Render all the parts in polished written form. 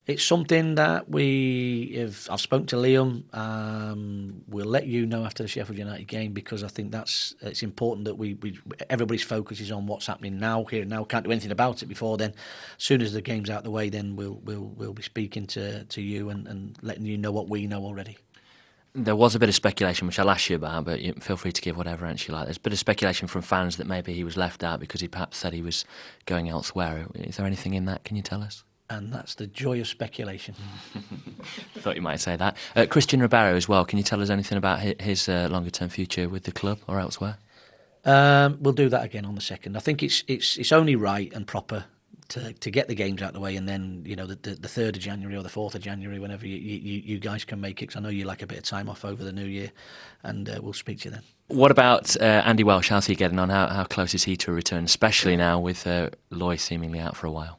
It's something that I've spoken to Liam. We'll let you know after the Sheffield United game, because I think it's important that everybody's focus is on what's happening now, here and now. Can't do anything about it before then. As soon as the game's out of the way, then we'll be speaking to you and letting you know what we know already. There was a bit of speculation, which I'll ask you about, but feel free to give whatever answer you like. There's a bit of speculation from fans that maybe he was left out because he perhaps said he was going elsewhere. Is there anything in that? Can you tell us? And that's the joy of speculation. Thought you might say that. Christian Ribeiro as well. Can you tell us anything about his longer-term future with the club or elsewhere? We'll do that again on the 2nd. I think it's only right and proper to get the games out of the way, and then the 3rd of January or the 4th of January, whenever you guys can make it, because I know you like a bit of time off over the new year, and we'll speak to you then. What about Andy Welsh? How's he getting on? How close is he to a return, especially now with Loy seemingly out for a while?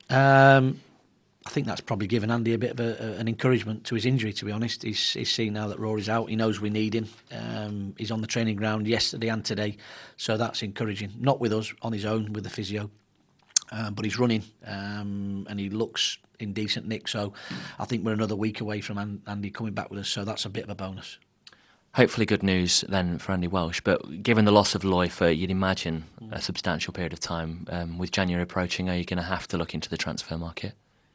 I think that's probably given Andy a bit of an encouragement to his injury, to be honest. He's seen now that Rory's out. He knows we need him. He's on the training ground yesterday and today, so that's encouraging. Not with us, on his own, with the physio. But he's running, and he looks in decent nick. So I think we're another week away from Andy coming back with us, so that's a bit of a bonus. Hopefully good news then for Andy Welsh. But given the loss of Loy for, you'd imagine, a substantial period of time, with January approaching, are you going to have to look into the transfer market?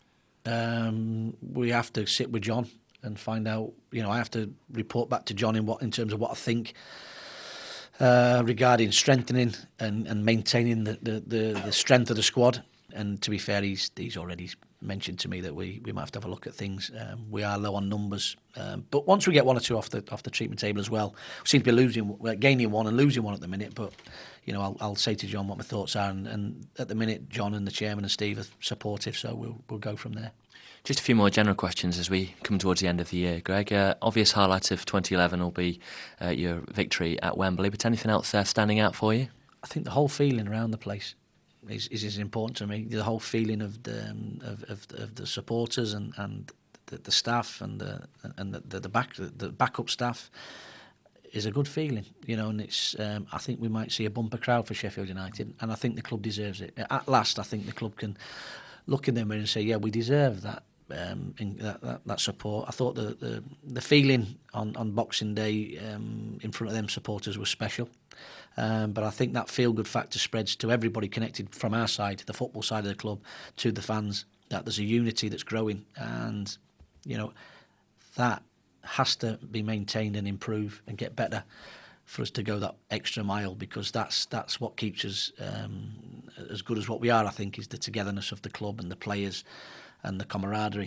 We have to sit with John and find out. I have to report back to John in terms of what I think regarding strengthening and maintaining the strength of the squad. And to be fair, he's already mentioned to me that we might have to have a look at things. We are low on numbers, but once we get one or two off the treatment table as well, we seem to be gaining one and losing one at the minute. But I'll say to John what my thoughts are, and at the minute, John and the chairman and Steve are supportive, so we'll go from there. Just a few more general questions as we come towards the end of the year, Greg. Obvious highlight of 2011 will be your victory at Wembley, but anything else there standing out for you? I think the whole feeling around the place is important to me. The whole feeling of the supporters and the staff and the backup staff is a good feeling, and it's. I think we might see a bumper crowd for Sheffield United, and I think the club deserves it. At last, I think the club can look in the mirror and say, yeah, we deserve that. That support. I thought the feeling on Boxing Day in front of them supporters was special. But I think that feel-good factor spreads to everybody connected from our side, the football side of the club, to the fans, that there's a unity that's growing. And, that has to be maintained and improve and get better for us to go that extra mile, because that's what keeps us as good as what we are, I think, is the togetherness of the club and the players and the camaraderie.